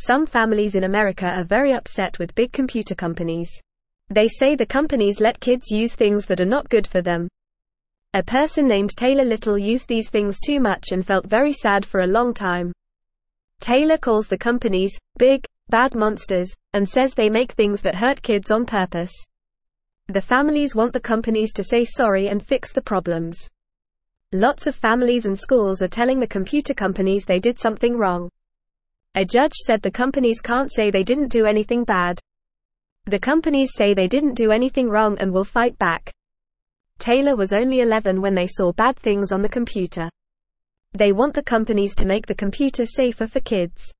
Some families in America are very upset with big computer companies. They say the companies let kids use things that are not good for them. A person named Taylor Little used these things too much and felt very sad for a long time. Taylor calls the companies big, bad monsters, and says they make things that hurt kids on purpose. The families want the companies to say sorry and fix the problems. Lots of families and schools are telling the computer companies they did something wrong. A judge said the companies can't say they didn't do anything bad. The companies say they didn't do anything wrong and will fight back. Taylor was only 11 when they saw bad things on the computer. They want the companies to make the computer safer for kids.